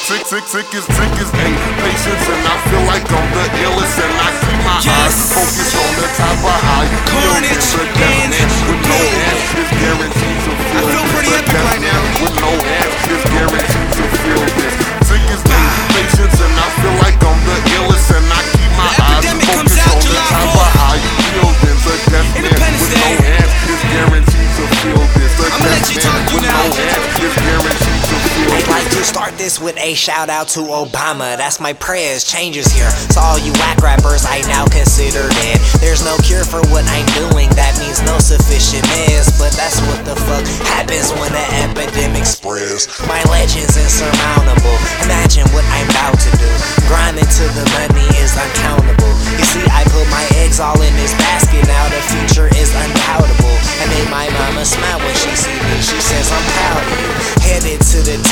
sick is ain't patience, and I feel like I'm the illest, and I keep my eyes focused on the top of how you feel. It's a death man with no hands is guaranteed to feel. I feel pretty epic right now. With no hands is guaranteed to feel this. Sick is ain't patience, and I feel like I'm the illest, and I keep my eyes focused on the top of how you feel. There's a death man with no hands is guaranteed to feel this. A death man with no hands is guaranteed to feel this. I'd like to start this with a shout out to Obama. That's my prayers, changes here. So all you whack rappers I now consider dead. There's no cure for what I'm doing, that means no sufficient meds. But that's what the fuck happens when an epidemic spreads. My legend's insurmountable, imagine what I'm about to do. Grinding to the money is uncountable. You see, I put my eggs all in this basket, now the future is undoubtable. I made my mama smile when she see me, she says I'm proud of you. Headed to the